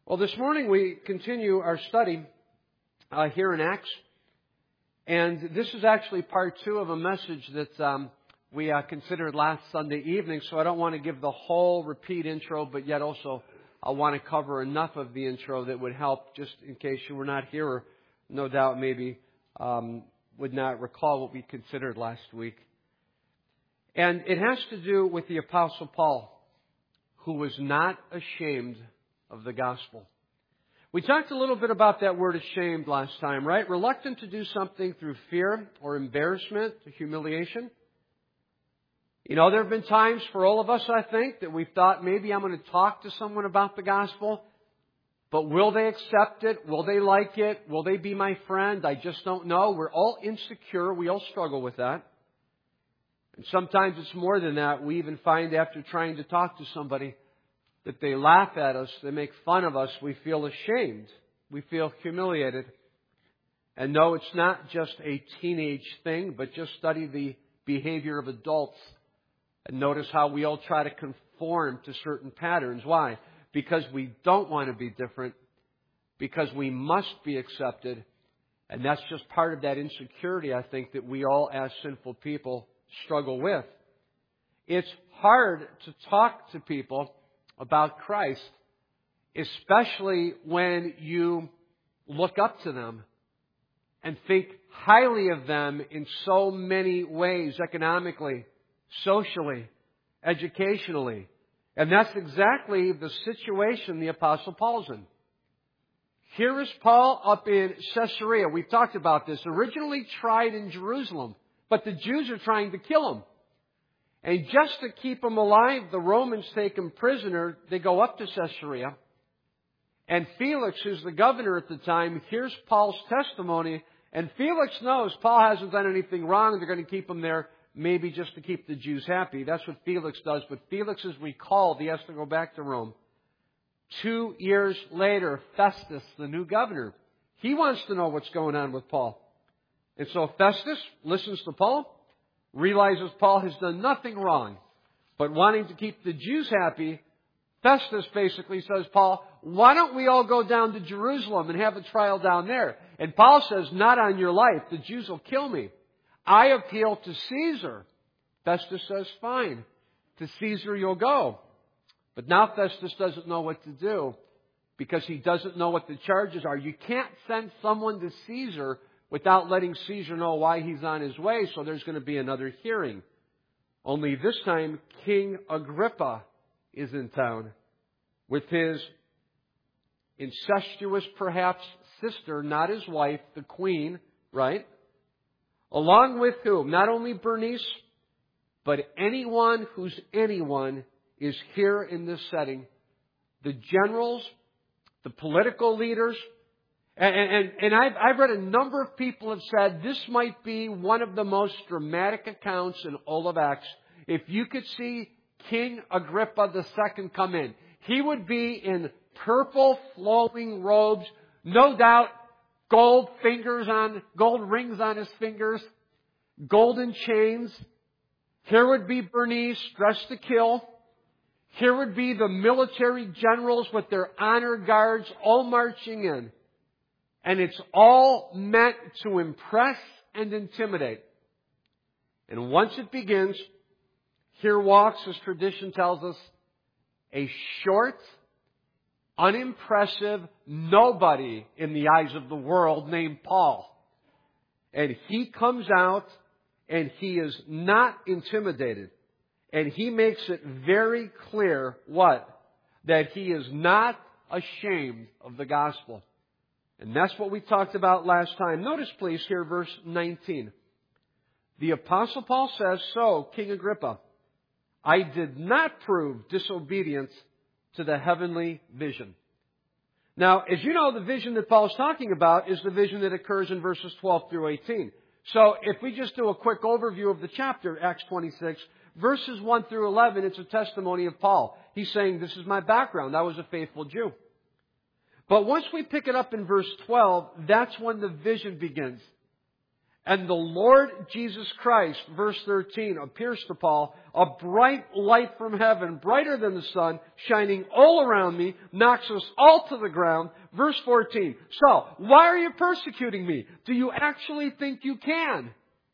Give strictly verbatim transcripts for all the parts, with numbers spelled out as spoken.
Well, this morning we continue our study uh, here in Acts. And this is actually part two of a message that um, we uh, considered last Sunday evening. So I don't want to give the whole repeat intro, but yet also I want to cover enough of the intro that would help just in case you were not here or no doubt maybe um, would not recall what we considered last week. And it has to do with the Apostle Paul, who was not ashamed of the gospel. We talked a little bit about that word ashamed last time, right? Reluctant to do something through fear or embarrassment, humiliation. You know, there have been times for all of us, I think, that we've thought maybe I'm going to talk to someone about the gospel, but will they accept it? Will they like it? Will they be my friend? I just don't know. We're all insecure. We all struggle with that. And sometimes it's more than that. We even find after trying to talk to somebody that they laugh at us, they make fun of us, we feel ashamed. We feel humiliated. And no, it's not just a teenage thing, but just study the behavior of adults. And notice how we all try to conform to certain patterns. Why? Because we don't want to be different. Because we must be accepted. And that's just part of that insecurity, I think, that we all as sinful people struggle with. It's hard to talk to people about Christ, especially when you look up to them and think highly of them in so many ways, economically, socially, educationally. And that's exactly the situation the Apostle Paul's in. Here is Paul up in Caesarea. We've talked about this. Originally tried in Jerusalem, but the Jews are trying to kill him. And just to keep him alive, the Romans take him prisoner. They go up to Caesarea. And Felix, who's the governor at the time, hears Paul's testimony. And Felix knows Paul hasn't done anything wrong. They're going to keep him there maybe just to keep the Jews happy. That's what Felix does. But Felix is recalled. He has to go back to Rome. Two years later, Festus, the new governor, he wants to know what's going on with Paul. And so Festus listens to Paul, realizes Paul has done nothing wrong, but wanting to keep the Jews happy, Festus basically says, Paul, why don't we all go down to Jerusalem and have a trial down there? And Paul says, not on your life. The Jews will kill me. I appeal to Caesar. Festus says, fine. To Caesar you'll go. But now Festus doesn't know what to do because he doesn't know what the charges are. You can't send someone to Caesar without letting Caesar know why he's on his way, so there's going to be another hearing. Only this time, King Agrippa is in town with his incestuous, perhaps, sister, not his wife, the queen, right? Along with whom? Not only Bernice, but anyone who's anyone is here in this setting. The generals, the political leaders. And, and, and I've, I've read a number of people have said this might be one of the most dramatic accounts in all of Acts. If you could see King Agrippa the Second come in, he would be in purple flowing robes, no doubt gold fingers on, gold rings on his fingers, golden chains. Here would be Bernice dressed to kill. Here would be the military generals with their honor guards all marching in. And it's all meant to impress and intimidate. And once it begins, here walks, as tradition tells us, a short, unimpressive nobody in the eyes of the world named Paul. And he comes out and he is not intimidated. And he makes it very clear what? That he is not ashamed of the gospel. And that's what we talked about last time. Notice, please, here, verse nineteen. The Apostle Paul says, so, King Agrippa, I did not prove disobedience to the heavenly vision. Now, as you know, the vision that Paul is talking about is the vision that occurs in verses twelve through eighteen. So, if we just do a quick overview of the chapter, Acts twenty-six, verses one through eleven, it's a testimony of Paul. He's saying, this is my background. I was a faithful Jew. But once we pick it up in verse twelve, that's when the vision begins. And the Lord Jesus Christ, verse thirteen, appears to Paul, a bright light from heaven, brighter than the sun, shining all around me, knocks us all to the ground. Verse fourteen, so, why are you persecuting me? Do you actually think you can?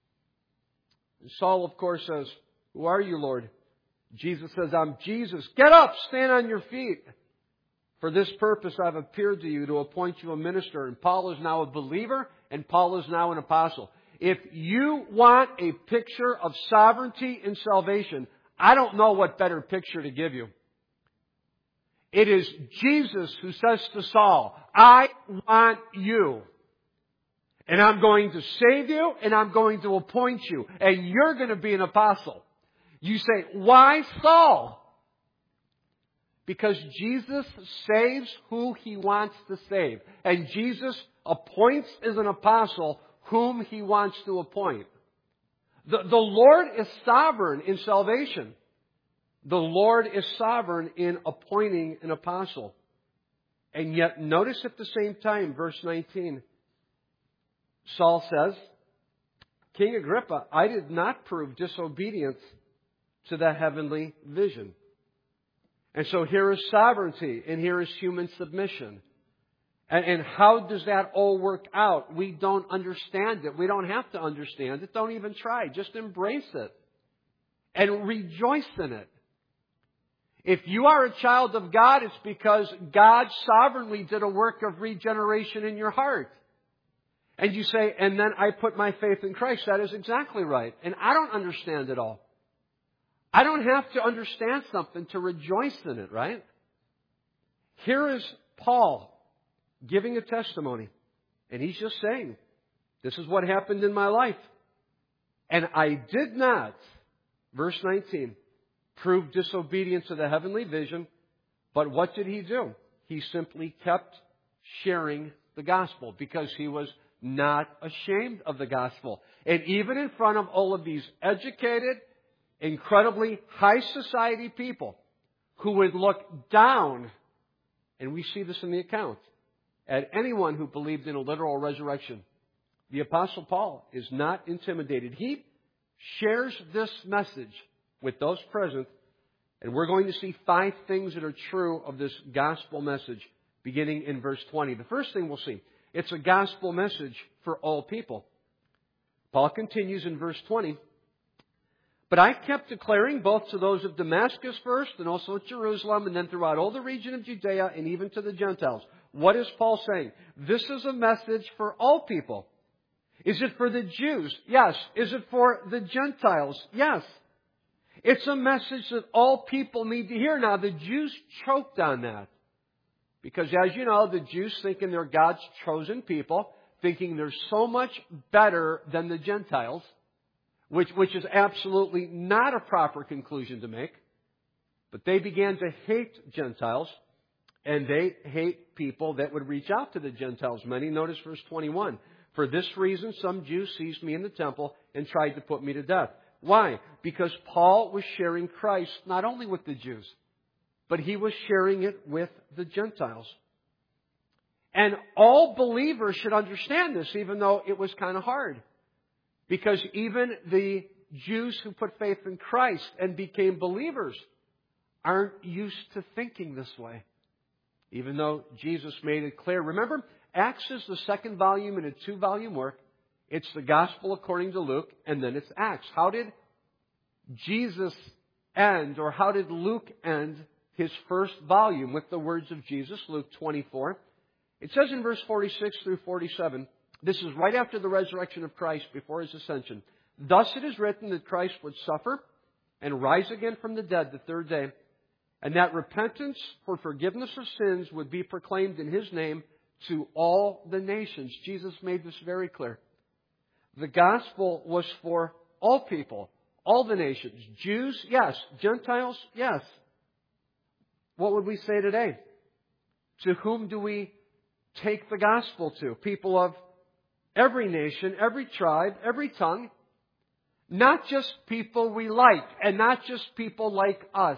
And Saul, of course, says, who are you, Lord? Jesus says, I'm Jesus. Get up, stand on your feet. For this purpose I've appeared to you to appoint you a minister. And Paul is now a believer, and Paul is now an apostle. If you want a picture of sovereignty and salvation, I don't know what better picture to give you. It is Jesus who says to Saul, I want you. And I'm going to save you, and I'm going to appoint you. And you're going to be an apostle. You say, why Saul? Because Jesus saves who He wants to save. And Jesus appoints as an apostle whom He wants to appoint. The, the Lord is sovereign in salvation. The Lord is sovereign in appointing an apostle. And yet, notice at the same time, verse nineteen, Saul says, King Agrippa, I did not prove disobedience to the heavenly vision. And so here is sovereignty, and here is human submission. And, and how does that all work out? We don't understand it. We don't have to understand it. Don't even try. Just embrace it. And rejoice in it. If you are a child of God, it's because God sovereignly did a work of regeneration in your heart. And you say, and then I put my faith in Christ. That is exactly right. And I don't understand it all. I don't have to understand something to rejoice in it, right? Here is Paul giving a testimony. And he's just saying, this is what happened in my life. And I did not, verse nineteen, prove disobedience to the heavenly vision. But what did he do? He simply kept sharing the gospel because he was not ashamed of the gospel. And even in front of all of these educated, incredibly high society people who would look down, and we see this in the account, at anyone who believed in a literal resurrection. The Apostle Paul is not intimidated. He shares this message with those present, and we're going to see five things that are true of this gospel message beginning in verse twenty. The first thing we'll see, it's a gospel message for all people. Paul continues in verse twenty, but I kept declaring both to those of Damascus first and also at Jerusalem and then throughout all the region of Judea and even to the Gentiles. What is Paul saying? This is a message for all people. Is it for the Jews? Yes. Is it for the Gentiles? Yes. It's a message that all people need to hear. Now, the Jews choked on that. Because as you know, the Jews thinking they're God's chosen people, thinking they're so much better than the Gentiles, which, which is absolutely not a proper conclusion to make. But they began to hate Gentiles, and they hate people that would reach out to the Gentiles. Many, notice verse twenty-one. For this reason, some Jews seized me in the temple and tried to put me to death. Why? Because Paul was sharing Christ not only with the Jews, but he was sharing it with the Gentiles. And all believers should understand this, even though it was kind of hard. Because even the Jews who put faith in Christ and became believers aren't used to thinking this way. Even though Jesus made it clear. Remember, Acts is the second volume in a two-volume work. It's the Gospel according to Luke, and then it's Acts. How did Jesus end, or how did Luke end his first volume with the words of Jesus? Luke twenty-four. It says in verse forty-six through forty-seven, this is right after the resurrection of Christ, before His ascension. Thus it is written that Christ would suffer and rise again from the dead the third day, and that repentance for forgiveness of sins would be proclaimed in His name to all the nations. Jesus made this very clear. The gospel was for all people, all the nations. Jews, yes. Gentiles, yes. What would we say today? To whom do we take the gospel to? People of every nation, every tribe, every tongue. Not just people we like, and not just people like us.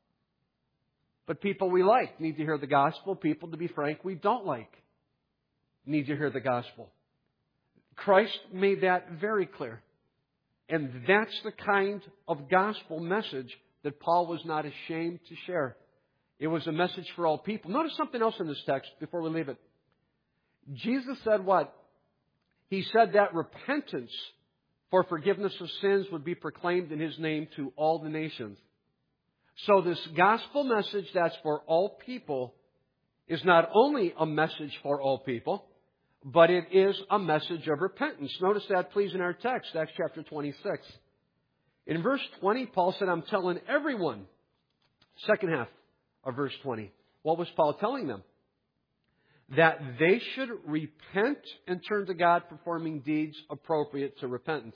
But people we like need to hear the gospel. People, to be frank, we don't like need to hear the gospel. Christ made that very clear. And that's the kind of gospel message that Paul was not ashamed to share. It was a message for all people. Notice something else in this text before we leave it. Jesus said what? He said that repentance for forgiveness of sins would be proclaimed in His name to all the nations. So this gospel message that's for all people is not only a message for all people, but it is a message of repentance. Notice that, please, in our text, Acts chapter twenty-six. In verse twenty, Paul said, I'm telling everyone, second half of verse twenty. What was Paul telling them? That they should repent and turn to God, performing deeds appropriate to repentance.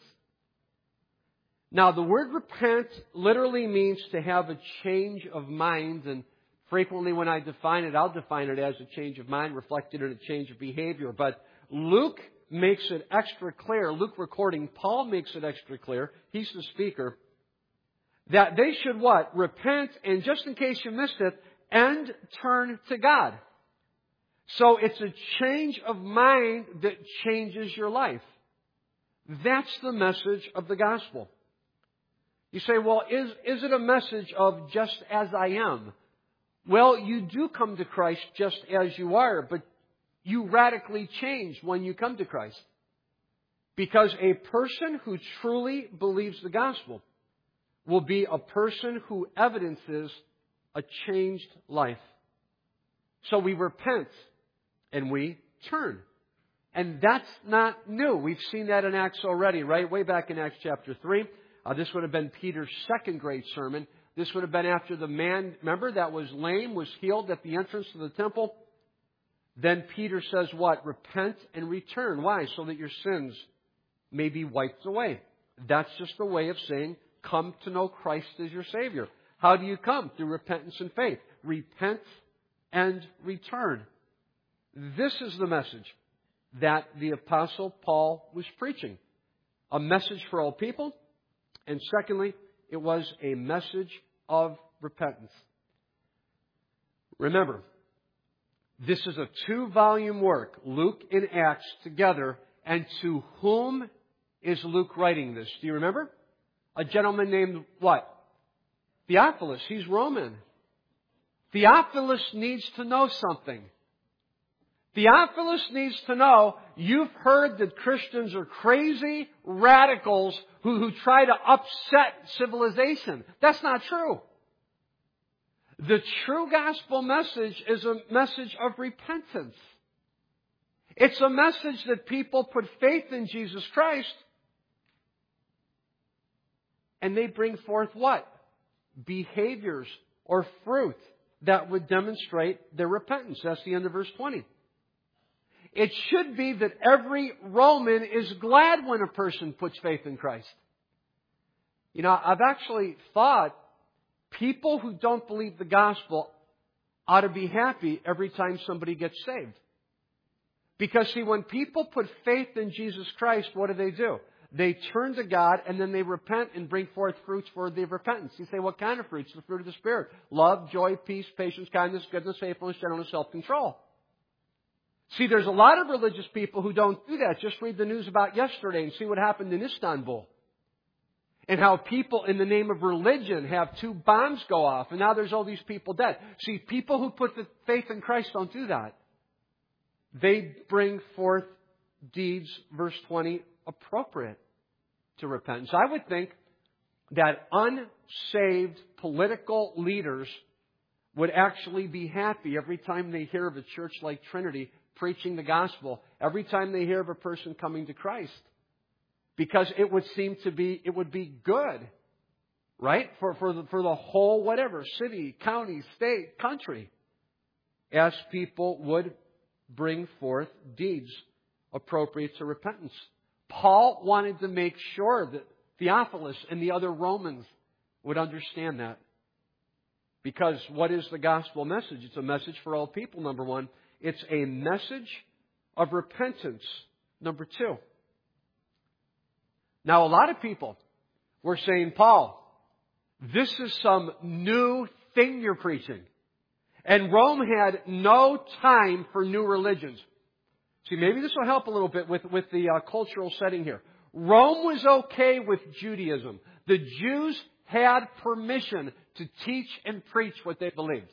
Now, the word repent literally means to have a change of mind, and frequently when I define it, I'll define it as a change of mind reflected in a change of behavior. But Luke makes it extra clear, Luke recording, Paul makes it extra clear, he's the speaker, that they should what? Repent, and just in case you missed it, and turn to God. So it's a change of mind that changes your life. That's the message of the gospel. You say, well, is, is it a message of just as I am? Well, you do come to Christ just as you are, but you radically change when you come to Christ. Because a person who truly believes the gospel will be a person who evidences a changed life. So we repent and we turn. And that's not new. We've seen that in Acts already, right? Way back in Acts chapter three. Uh, this would have been Peter's second great sermon. This would have been after the man, remember, that was lame, was healed at the entrance to the temple. Then Peter says what? Repent and return. Why? So that your sins may be wiped away. That's just a way of saying, come to know Christ as your Savior. How do you come? Through repentance and faith. Repent and return. This is the message that the Apostle Paul was preaching. A message for all people. And secondly, it was a message of repentance. Remember, this is a two-volume work, Luke and Acts together. And to whom is Luke writing this? Do you remember? A gentleman named what? Theophilus. He's Roman. Theophilus needs to know something. Theophilus needs to know, you've heard that Christians are crazy radicals who, who try to upset civilization. That's not true. The true gospel message is a message of repentance. It's a message that people put faith in Jesus Christ and they bring forth what? Behaviors or fruit that would demonstrate their repentance. That's the end of verse twenty. It should be that every Roman is glad when a person puts faith in Christ. You know, I've actually thought people who don't believe the gospel ought to be happy every time somebody gets saved. Because, see, when people put faith in Jesus Christ, what do they do? They turn to God and then they repent and bring forth fruits for the repentance. You say, what kind of fruits? The fruit of the Spirit. Love, joy, peace, patience, kindness, goodness, faithfulness, gentleness, self-control. See, there's a lot of religious people who don't do that. Just read the news about yesterday and see what happened in Istanbul. And how people in the name of religion have two bombs go off. And now there's all these people dead. See, people who put the faith in Christ don't do that. They bring forth deeds, verse twenty, appropriate to repentance. I would think that unsaved political leaders would actually be happy every time they hear of a church like Trinity preaching the gospel, every time they hear of a person coming to Christ. Because it would seem to be, it would be good, right? For, for, the, for the whole whatever, city, county, state, country. As people would bring forth deeds appropriate to repentance. Paul wanted to make sure that Theophilus and the other Romans would understand that. Because what is the gospel message? It's a message for all people, number one. It's a message of repentance, number two. Now, a lot of people were saying, Paul, this is some new thing you're preaching. And Rome had no time for new religions. See, maybe this will help a little bit with, with the uh, cultural setting here. Rome was okay with Judaism. The Jews had permission to teach and preach what they believed.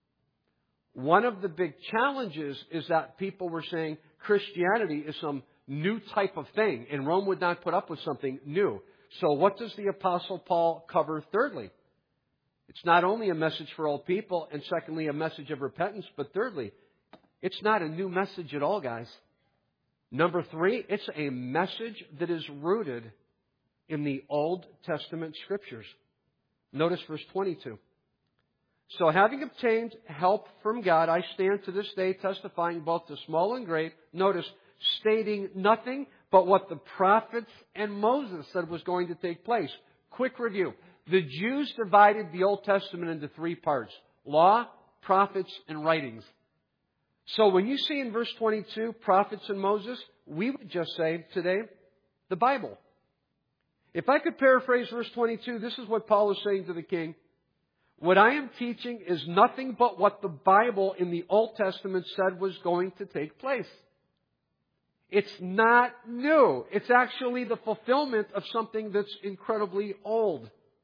One of the big challenges is that people were saying Christianity is some new type of thing, and Rome would not put up with something new. So what does the Apostle Paul cover thirdly? It's not only a message for all people, and secondly, a message of repentance, but thirdly, it's not a new message at all, guys. Number three, it's a message that is rooted in the Old Testament Scriptures. Notice verse twenty-two. So having obtained help from God, I stand to this day testifying both to small and great. Notice, stating nothing but what the prophets and Moses said was going to take place. Quick review. The Jews divided the Old Testament into three parts: law, prophets, and writings. So when you see in verse twenty-two, prophets and Moses, we would just say today, the Bible. If I could paraphrase verse twenty-two, this is what Paul is saying to the king. What I am teaching is nothing but what the Bible in the Old Testament said was going to take place. It's not new. It's actually the fulfillment of something that's incredibly old.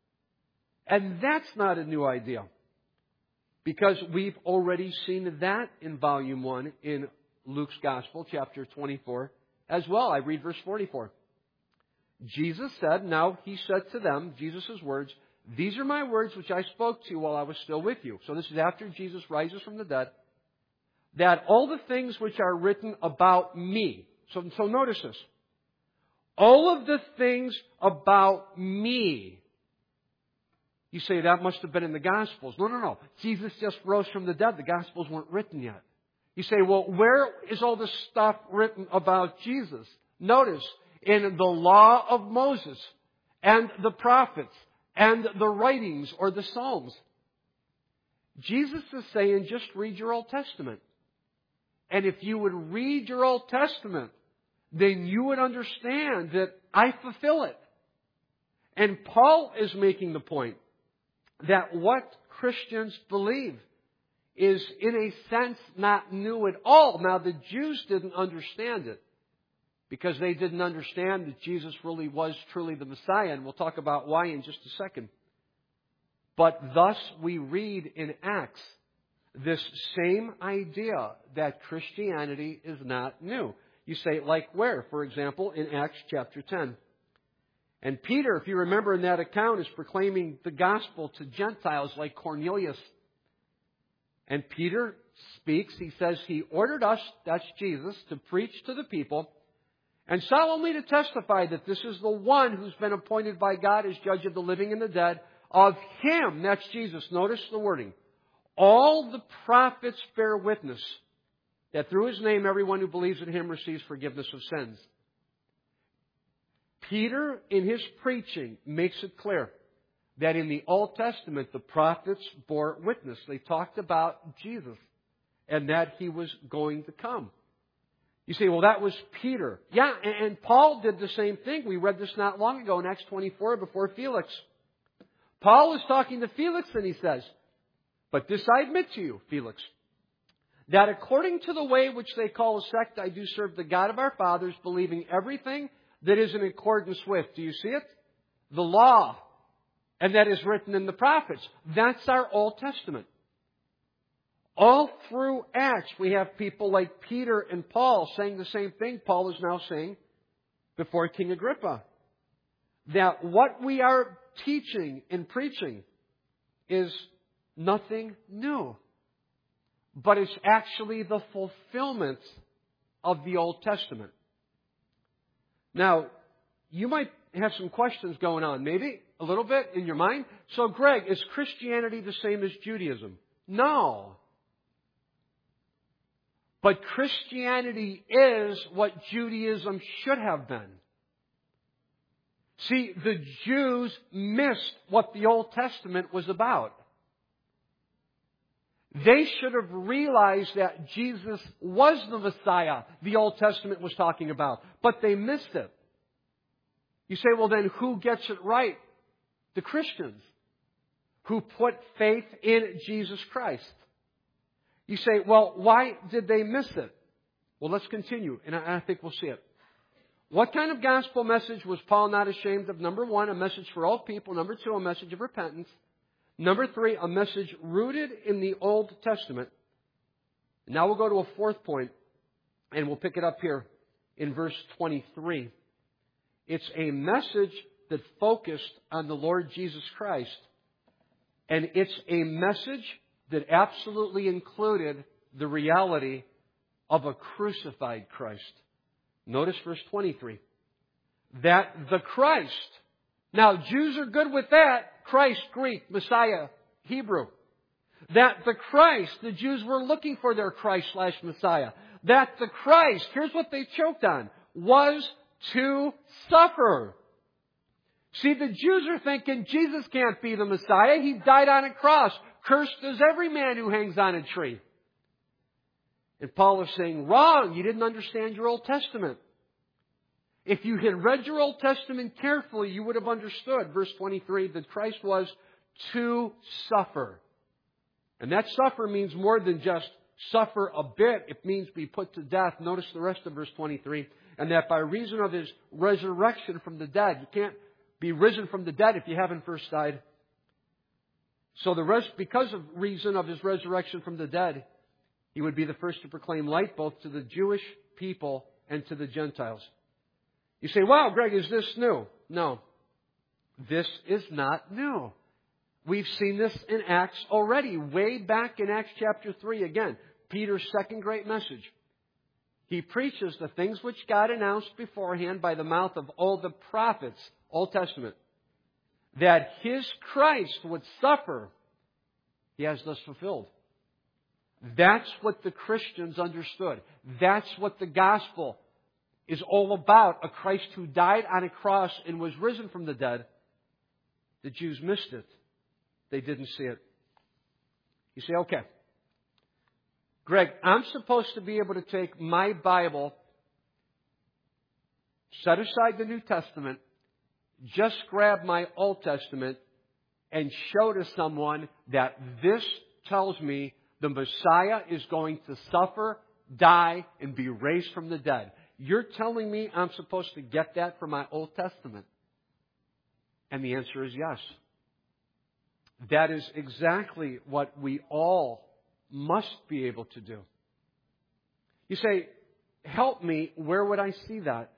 And that's not a new idea. Because we've already seen that in volume one in Luke's Gospel, chapter twenty-four, as well. I read verse forty-four. Jesus said, now he said to them, Jesus' words, these are my words which I spoke to you while I was still with you. So this is after Jesus rises from the dead. That all the things which are written about me. So, so notice this. All of the things about me. You say that must have been in the Gospels. No, no, no. Jesus just rose from the dead. The Gospels weren't written yet. You say, well, where is all this stuff written about Jesus? Notice, in the law of Moses and the prophets and the writings or the Psalms. Jesus is saying, just read your Old Testament. And if you would read your Old Testament, then you would understand that I fulfill it. And Paul is making the point that what Christians believe is, in a sense, not new at all. Now, the Jews didn't understand it because they didn't understand that Jesus really was truly the Messiah, and we'll talk about why in just a second. But thus we read in Acts this same idea that Christianity is not new. You say, like where? For example, in Acts chapter ten. And Peter, if you remember in that account, is proclaiming the gospel to Gentiles like Cornelius. And Peter speaks. He says he ordered us, that's Jesus, to preach to the people and solemnly to testify that this is the one who's been appointed by God as judge of the living and the dead. Of Him, that's Jesus. Notice the wording. All the prophets bear witness that through His name everyone who believes in Him receives forgiveness of sins. Peter, in his preaching, makes it clear that in the Old Testament the prophets bore witness. They talked about Jesus and that He was going to come. You say, well, that was Peter. Yeah, and Paul did the same thing. We read this not long ago in Acts twenty-four before Felix. Paul is talking to Felix and he says, but this I admit to you, Felix, that according to the way which they call a sect, I do serve the God of our fathers, believing everything that is in accordance with, do you see it? The law. And that is written in the prophets. That's our Old Testament. All through Acts, we have people like Peter and Paul saying the same thing Paul is now saying before King Agrippa. That what we are teaching and preaching is nothing new. But it's actually the fulfillment of the Old Testament. Now, you might have some questions going on, maybe a little bit in your mind. So, Greg, is Christianity the same as Judaism? No. But Christianity is what Judaism should have been. See, the Jews missed what the Old Testament was about. They should have realized that Jesus was the Messiah the Old Testament was talking about, but they missed it. You say, well, then who gets it right? The Christians who put faith in Jesus Christ. You say, well, why did they miss it? Well, let's continue, and I, I think we'll see it. What kind of gospel message was Paul not ashamed of? Number one, a message for all people. Number two, a message of repentance. Number three, a message rooted in the Old Testament. Now we'll go to a fourth point, and we'll pick it up here in verse twenty-three. It's a message that focused on the Lord Jesus Christ. And it's a message that absolutely included the reality of a crucified Christ. Notice verse twenty-three. That the Christ. Now, Jews are good with that. Christ, Greek, Messiah, Hebrew. That the Christ, the Jews were looking for their Christ slash Messiah. That the Christ, here's what they choked on, was to suffer. See, the Jews are thinking Jesus can't be the Messiah. He died on a cross. Cursed is every man who hangs on a tree. And Paul is saying, wrong. You didn't understand your Old Testament. If you had read your Old Testament carefully, you would have understood, verse twenty-three, that Christ was to suffer. And that suffer means more than just suffer a bit. It means be put to death. Notice the rest of verse twenty-three. And that by reason of His resurrection from the dead, you can't be risen from the dead if you haven't first died. So the rest, because of reason of His resurrection from the dead, He would be the first to proclaim light both to the Jewish people and to the Gentiles. You say, wow, Greg, is this new? No. This is not new. We've seen this in Acts already, way back in Acts chapter three. Again, Peter's second great message. He preaches the things which God announced beforehand by the mouth of all the prophets, Old Testament, that His Christ would suffer. He has thus fulfilled. That's what the Christians understood. That's what the gospel is all about. A Christ who died on a cross and was risen from the dead. The Jews missed it. They didn't see it. You say, okay, Greg, I'm supposed to be able to take my Bible, set aside the New Testament, just grab my Old Testament, and show to someone that this tells me the Messiah is going to suffer, die, and be raised from the dead. You're telling me I'm supposed to get that from my Old Testament? And the answer is yes. That is exactly what we all must be able to do. You say, help me, where would I see that?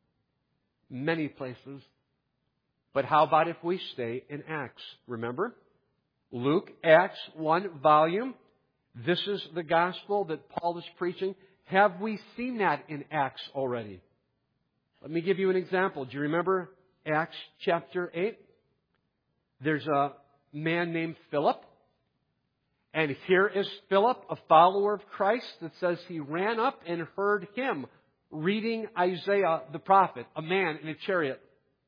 Many places. But how about if we stay in Acts? Remember? Luke, Acts, one volume. This is the gospel that Paul is preaching. Have we seen that in Acts already? Let me give you an example. Do you remember Acts chapter eight? There's a man named Philip. And here is Philip, a follower of Christ, that says he ran up and heard him reading Isaiah the prophet, a man in a chariot.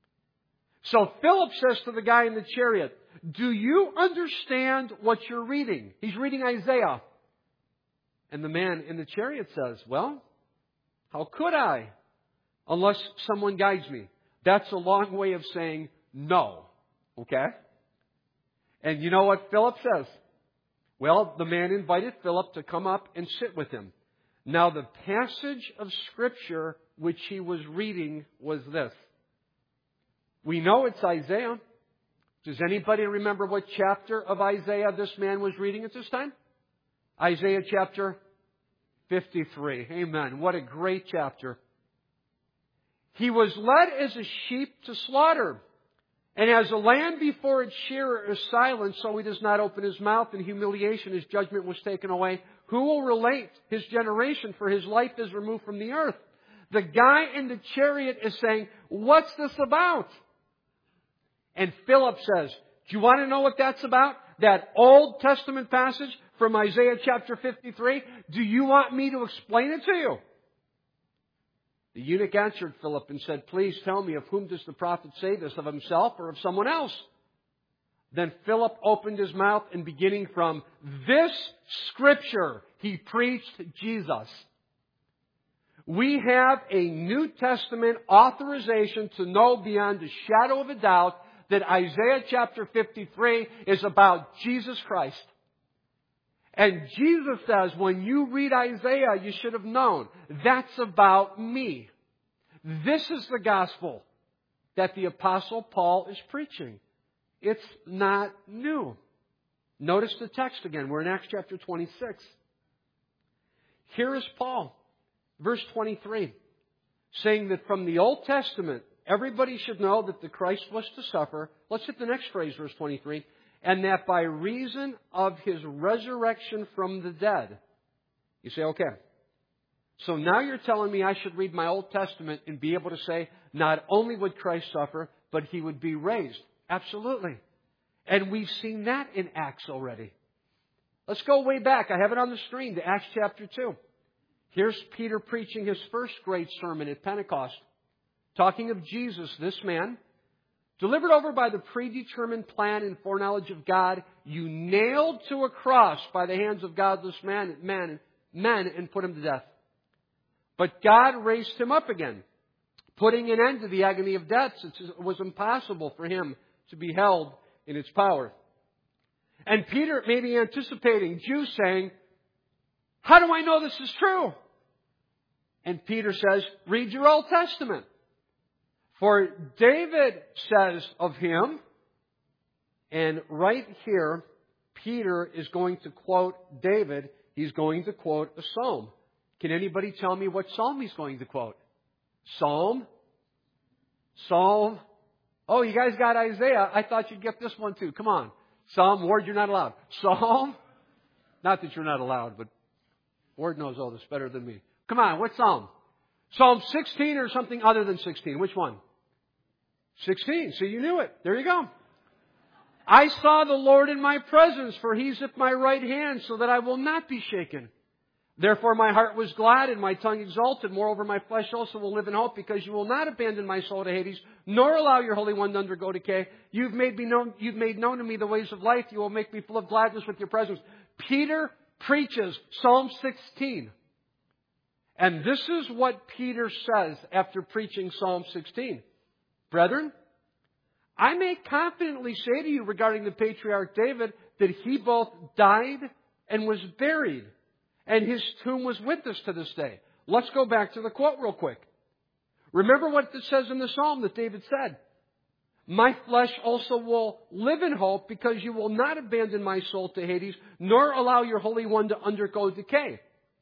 So Philip says to the guy in the chariot, do you understand what you're reading? He's reading Isaiah. And the man in the chariot says, well, how could I? Unless someone guides me. That's a long way of saying no. Okay? And you know what Philip says? Well, the man invited Philip to come up and sit with him. Now, the passage of Scripture which he was reading was this. We know it's Isaiah. Does anybody remember what chapter of Isaiah this man was reading at this time? Isaiah chapter fifty-three. Amen. What a great chapter. He was led as a sheep to slaughter. And as a lamb before its shearer is silent, so he does not open his mouth. In humiliation, his judgment was taken away. Who will relate his generation? For his life is removed from the earth. The guy in the chariot is saying, what's this about? And Philip says, do you want to know what that's about? That Old Testament passage from Isaiah chapter fifty-three? Do you want me to explain it to you? The eunuch answered Philip and said, please tell me, of whom does the prophet say this, of himself or of someone else? Then Philip opened his mouth, and beginning from this Scripture, he preached Jesus. We have a New Testament authorization to know beyond a shadow of a doubt that Isaiah chapter fifty-three is about Jesus Christ. And Jesus says, when you read Isaiah, you should have known. That's about me. This is the gospel that the Apostle Paul is preaching. It's not new. Notice the text again. We're in Acts chapter twenty-six. Here is Paul, verse twenty-three, saying that from the Old Testament, everybody should know that the Christ was to suffer. Let's hit the next phrase, verse twenty-three. And that by reason of His resurrection from the dead. You say, okay. So now you're telling me I should read my Old Testament and be able to say, not only would Christ suffer, but He would be raised. Absolutely. And we've seen that in Acts already. Let's go way back. I have it on the screen to Acts chapter two. Here's Peter preaching his first great sermon at Pentecost. Talking of Jesus, this man, delivered over by the predetermined plan and foreknowledge of God, you nailed to a cross by the hands of godless men, men, men and put Him to death. But God raised Him up again, putting an end to the agony of death, since it was impossible for Him to be held in its power. And Peter may be anticipating Jews saying, how do I know this is true? And Peter says, read your Old Testament. For David says of Him, and right here, Peter is going to quote David. He's going to quote a psalm. Can anybody tell me what psalm he's going to quote? Psalm? Psalm? Oh, you guys got Isaiah. I thought you'd get this one too. Come on. Psalm, Ward, you're not allowed. Psalm? Not that you're not allowed, but Ward knows all this better than me. Come on, what psalm? Psalm sixteen or something other than sixteen? Which one? sixteen. So you knew it. There you go. I saw the Lord in my presence, for He's at my right hand, so that I will not be shaken. Therefore my heart was glad and my tongue exalted. Moreover, my flesh also will live in hope, because you will not abandon my soul to Hades, nor allow your Holy One to undergo decay. You've made me known, you've made known to me the ways of life. You will make me full of gladness with your presence. Peter preaches Psalm sixteen. And this is what Peter says after preaching Psalm sixteen. Brethren, I may confidently say to you regarding the patriarch David that he both died and was buried, and his tomb was with us to this day. Let's go back to the quote real quick. Remember what it says in the psalm that David said. My flesh also will live in hope, because you will not abandon my soul to Hades, nor allow your Holy One to undergo decay.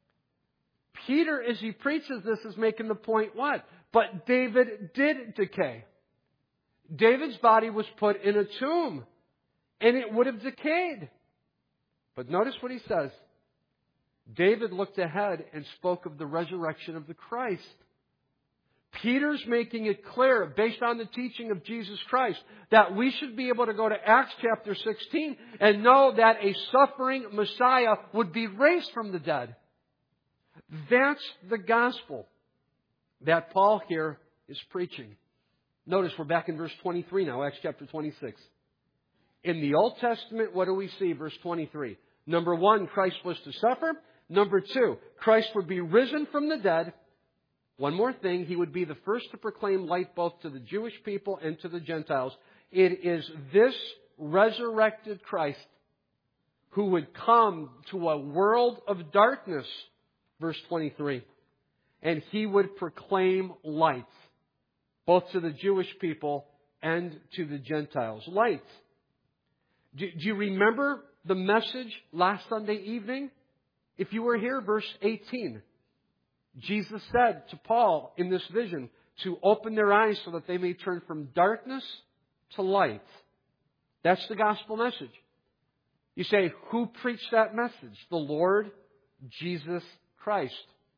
Peter, as he preaches this, is making the point what? But David did decay. David's body was put in a tomb, and it would have decayed. But notice what he says. David looked ahead and spoke of the resurrection of the Christ. Peter's making it clear, based on the teaching of Jesus Christ, that we should be able to go to Acts chapter sixteen and know that a suffering Messiah would be raised from the dead. That's the gospel that Paul here is preaching. Notice we're back in verse twenty-three now, Acts chapter twenty-six. In the Old Testament, what do we see? Verse twenty-three. Number one, Christ was to suffer. Number two, Christ would be risen from the dead. One more thing, He would be the first to proclaim light both to the Jewish people and to the Gentiles. It is this resurrected Christ who would come to a world of darkness, verse twenty-three, and He would proclaim light both to the Jewish people and to the Gentiles. Light. Do, do you remember the message last Sunday evening? If you were here, verse eighteen. Jesus said to Paul in this vision to open their eyes so that they may turn from darkness to light. That's the gospel message. You say, who preached that message? The Lord Jesus Christ.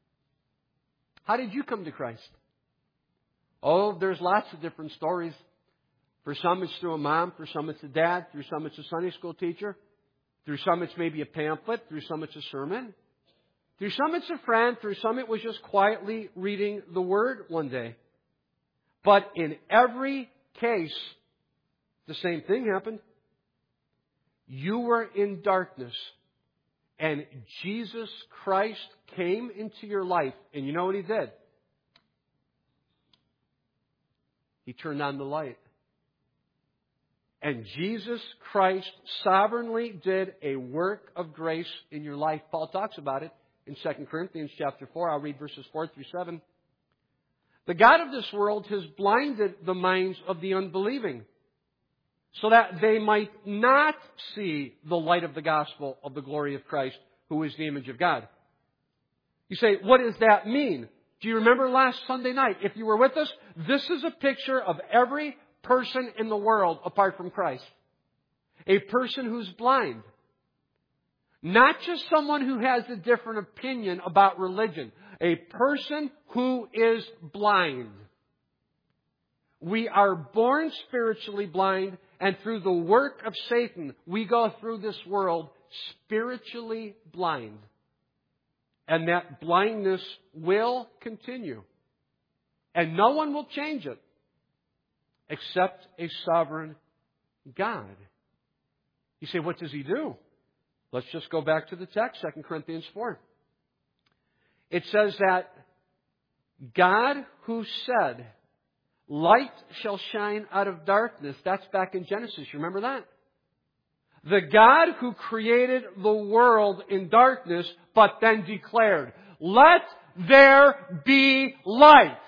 How did you come to Christ? Oh, there's lots of different stories. For some it's through a mom, for some it's a dad, through some it's a Sunday school teacher, through some it's maybe a pamphlet, through some it's a sermon. Through some it's a friend, through some it was just quietly reading the Word one day. But in every case, the same thing happened. You were in darkness, and Jesus Christ came into your life, and you know what He did? He turned on the light. And Jesus Christ sovereignly did a work of grace in your life. Paul talks about it in Second Corinthians chapter four. I'll read verses four through seven. The God of this world has blinded the minds of the unbelieving, so that they might not see the light of the gospel of the glory of Christ, who is the image of God. You say, what does that mean? Do you remember last Sunday night? If you were with us, this is a picture of every person in the world apart from Christ. A person who's blind. Not just someone who has a different opinion about religion. A person who is blind. We are born spiritually blind, and through the work of Satan, we go through this world spiritually blind. And that blindness will continue. And no one will change it except a sovereign God. You say, what does He do? Let's just go back to the text, Second Corinthians four. It says that God who said, light shall shine out of darkness. That's back in Genesis. You remember that? The God who created the world in darkness, but then declared, let there be light.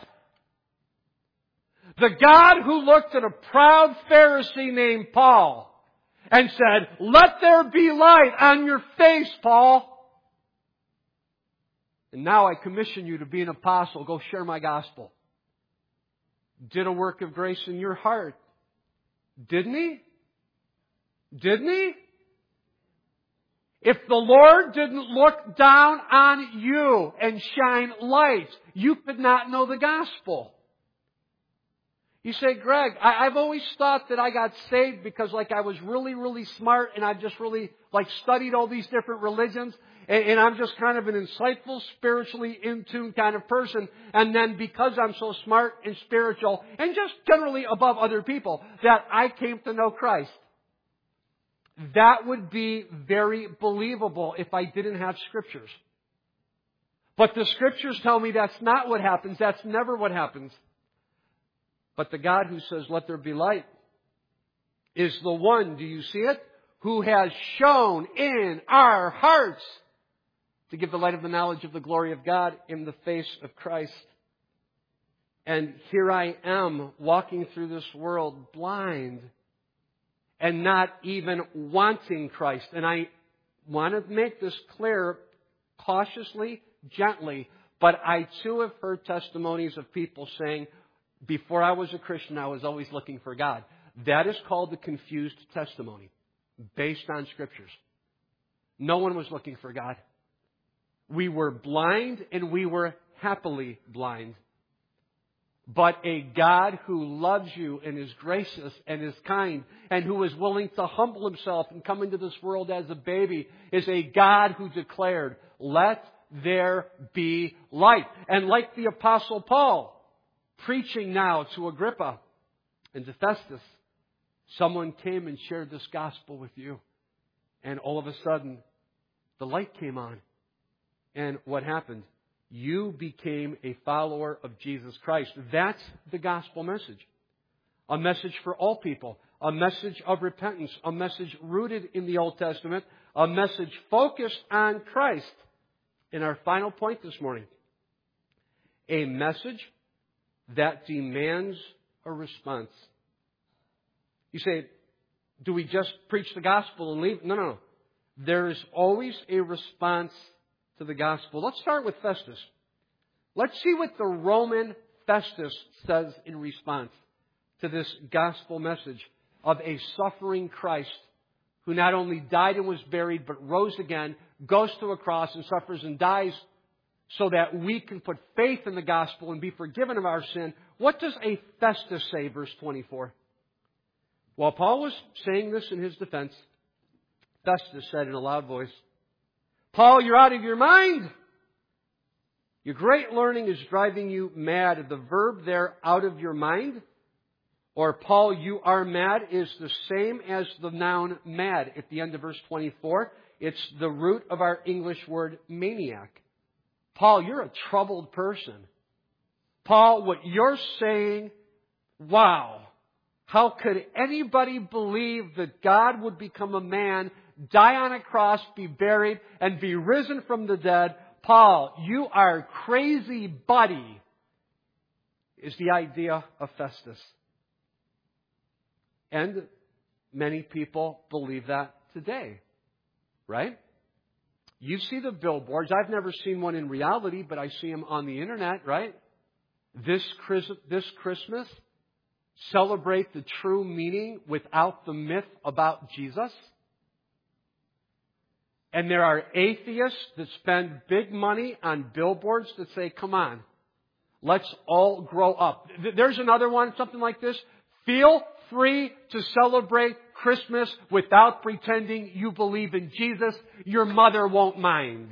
The God who looked at a proud Pharisee named Paul and said, let there be light on your face, Paul. And now I commission you to be an apostle. Go share my gospel. Did a work of grace in your heart. Didn't He? Didn't He? If the Lord didn't look down on you and shine light, you could not know the gospel. You say, Greg, I, I've always thought that I got saved because like I was really, really smart and I've just really like studied all these different religions and, and I'm just kind of an insightful, spiritually in tune kind of person. And then because I'm so smart and spiritual and just generally above other people, that I came to know Christ. That would be very believable if I didn't have Scriptures. But the Scriptures tell me that's not what happens. That's never what happens. But the God who says, let there be light, is the one, do you see it? Who has shone in our hearts to give the light of the knowledge of the glory of God in the face of Christ. And here I am walking through this world blind and not even wanting Christ. And I want to make this clear cautiously, gently, but I too have heard testimonies of people saying, before I was a Christian, I was always looking for God. That is called the confused testimony, based on Scriptures. No one was looking for God. We were blind and we were happily blind. But a God who loves you and is gracious and is kind and who is willing to humble Himself and come into this world as a baby is a God who declared, let there be light. And like the Apostle Paul, preaching now to Agrippa and to Festus, someone came and shared this gospel with you. And all of a sudden, the light came on. And what happened? You became a follower of Jesus Christ. That's the gospel message. A message for all people. A message of repentance. A message rooted in the Old Testament. A message focused on Christ. In our final point this morning, a message that demands a response. You say, do we just preach the gospel and leave? No, no, no. There is always a response to the gospel. Let's start with Festus. Let's see what the Roman Festus says in response to this gospel message of a suffering Christ who not only died and was buried, but rose again, goes to a cross and suffers and dies so that we can put faith in the gospel and be forgiven of our sin. What does a Festus say, verse twenty-four? While Paul was saying this in his defense, Festus said in a loud voice, Paul, you're out of your mind. Your great learning is driving you mad. The verb there, out of your mind, or Paul, you are mad, is the same as the noun mad at the end of verse twenty-four. It's the root of our English word maniac. Paul, you're a troubled person. Paul, what you're saying, wow. How could anybody believe that God would become a man, die on a cross, be buried, and be risen from the dead? Paul, you are crazy, buddy, is the idea of Festus. And many people believe that today, right? You see the billboards. I've never seen one in reality, but I see them on the internet, right? This Chris- this Christmas, celebrate the true meaning without the myth about Jesus. And there are atheists that spend big money on billboards that say, come on, let's all grow up. There's another one, something like this. Feel free to celebrate Christmas without pretending you believe in Jesus. Your mother won't mind.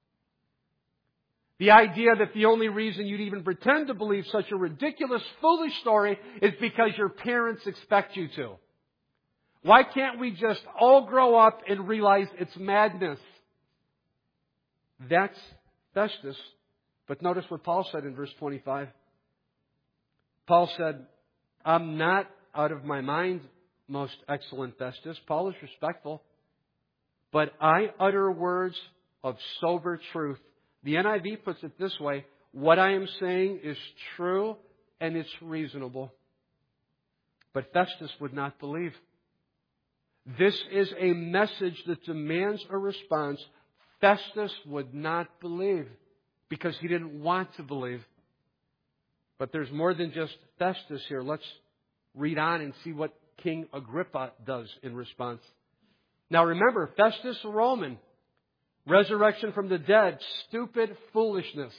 The idea that the only reason you'd even pretend to believe such a ridiculous, foolish story is because your parents expect you to. Why can't we just all grow up and realize it's madness? That's Festus. But notice what Paul said in verse twenty-five. Paul said, I'm not out of my mind, most excellent Festus. Paul is respectful. But I utter words of sober truth. The N I V puts it this way. What I am saying is true and it's reasonable. But Festus would not believe. This is a message that demands a response. Festus would not believe because he didn't want to believe. But there's more than just Festus here. Let's read on and see what King Agrippa does in response. Now remember, Festus, a Roman. Resurrection from the dead. Stupid foolishness.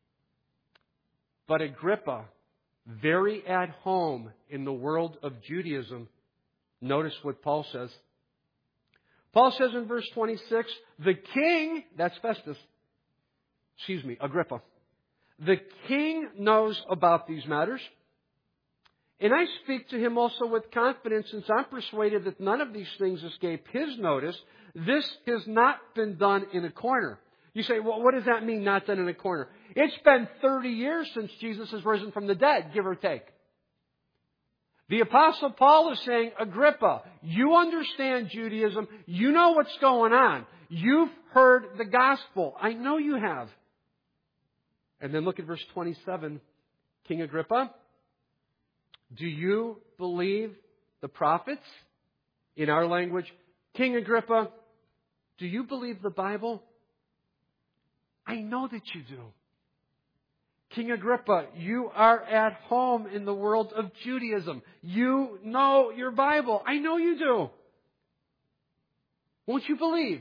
But Agrippa, very at home in the world of Judaism. Notice what Paul says. Paul says in verse twenty-six, the king, that's Festus, excuse me, Agrippa. The king knows about these matters. And I speak to him also with confidence, since I'm persuaded that none of these things escape his notice. This has not been done in a corner. You say, well, what does that mean, not done in a corner? It's been thirty years since Jesus has risen from the dead, give or take. The Apostle Paul is saying, Agrippa, you understand Judaism. You know what's going on. You've heard the gospel. I know you have. And then look at verse twenty-seven. King Agrippa, do you believe the prophets? In our language, King Agrippa, do you believe the Bible? I know that you do. King Agrippa, you are at home in the world of Judaism. You know your Bible. I know you do. Won't you believe?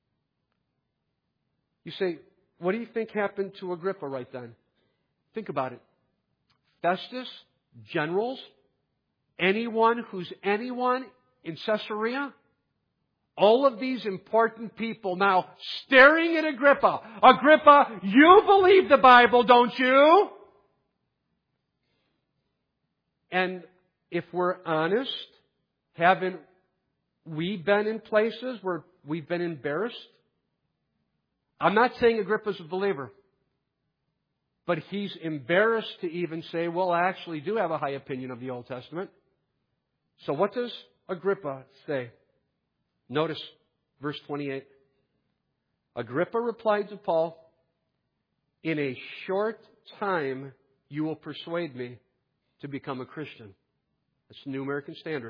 You say, what do you think happened to Agrippa right then? Think about it. Festus, generals, anyone who's anyone in Caesarea, all of these important people now staring at Agrippa. Agrippa, you believe the Bible, don't you? And if we're honest, haven't we been in places where we've been embarrassed? I'm not saying Agrippa's a believer, but he's embarrassed to even say, well, I actually do have a high opinion of the Old Testament. So what does Agrippa say? Notice verse twenty-eight. Agrippa replied to Paul, in a short time you will persuade me to become a Christian. That's the New American Standard.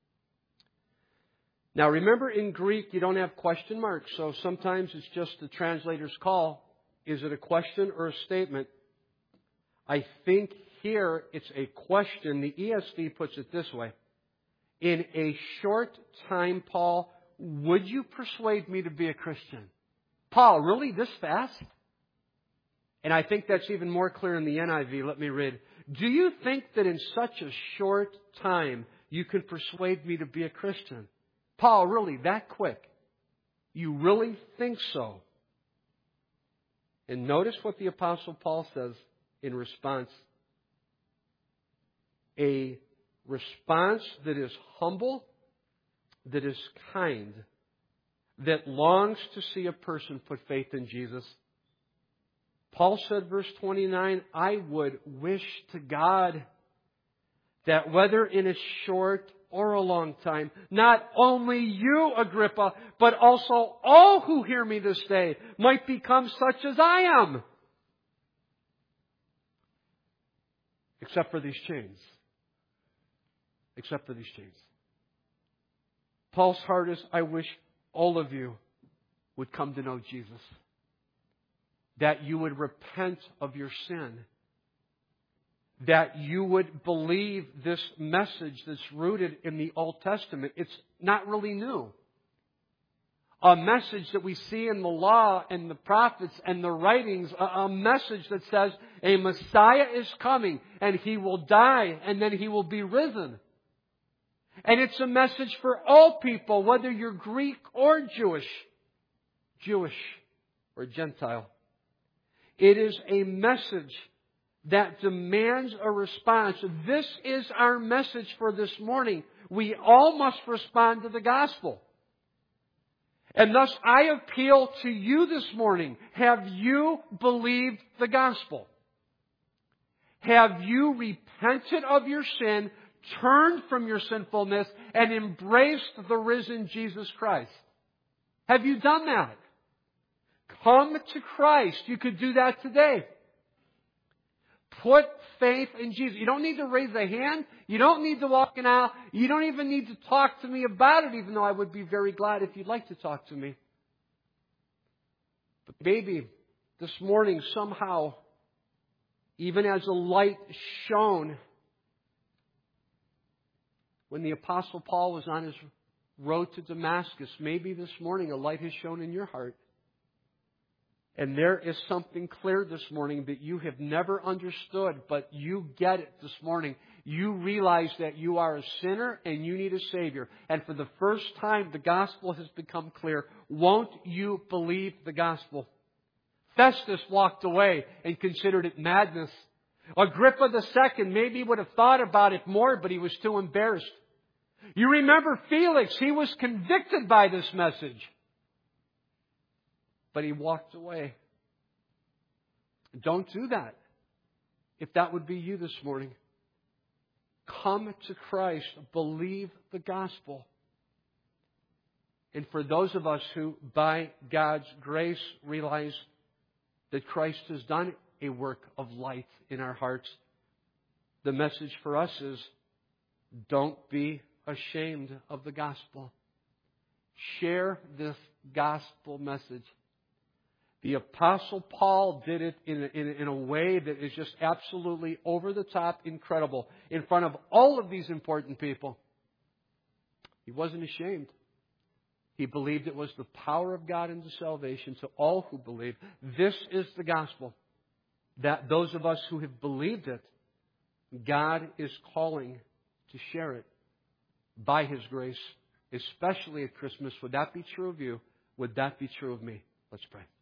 Now remember, in Greek you don't have question marks, so sometimes it's just the translator's call. Is it a question or a statement? I think here it's a question. The E S V puts it this way. In a short time, Paul, would you persuade me to be a Christian? Paul, really this fast? And I think that's even more clear in the N I V. Let me read. Do you think that in such a short time you can persuade me to be a Christian? Paul, really that quick? You really think so? And notice what the Apostle Paul says in response. A response that is humble, that is kind, that longs to see a person put faith in Jesus. Paul said, verse twenty-nine, I would wish to God that whether in a short or a long time, not only you, Agrippa, but also all who hear me this day might become such as I am. Except for these chains. Except for these chains. Paul's heart is, I wish all of you would come to know Jesus. That you would repent of your sin. That you would believe this message that's rooted in the Old Testament. It's not really new. A message that we see in the law and the prophets and the writings. A, a message that says a Messiah is coming and He will die and then He will be risen. And it's a message for all people, whether you're Greek or Jewish. Jewish or Gentile. It is a message that demands a response. This is our message for this morning. We all must respond to the gospel. And thus I appeal to you this morning. Have you believed the gospel? Have you repented of your sin, turned from your sinfulness, and embraced the risen Jesus Christ? Have you done that? Come to Christ. You could do that today. Put faith in Jesus. You don't need to raise a hand. You don't need to walk an aisle. You don't even need to talk to me about it, even though I would be very glad if you'd like to talk to me. But maybe this morning somehow, even as a light shone when the Apostle Paul was on his road to Damascus, maybe this morning a light has shone in your heart. And there is something clear this morning that you have never understood, but you get it this morning. You realize that you are a sinner and you need a Savior. And for the first time, the gospel has become clear. Won't you believe the gospel? Festus walked away and considered it madness. Agrippa the Second maybe would have thought about it more, but he was too embarrassed. You remember Felix, he was convicted by this message. But he walked away. Don't do that. If that would be you this morning. Come to Christ. Believe the gospel. And for those of us who, by God's grace, realize that Christ has done a work of light in our hearts, the message for us is, don't be ashamed of the gospel. Share this gospel message. The Apostle Paul did it in a, in, a, in a way that is just absolutely over the top incredible in front of all of these important people. He wasn't ashamed. He believed it was the power of God into salvation to all who believe. This is the gospel. That those of us who have believed it, God is calling to share it by His grace, especially at Christmas. Would that be true of you? Would that be true of me? Let's pray.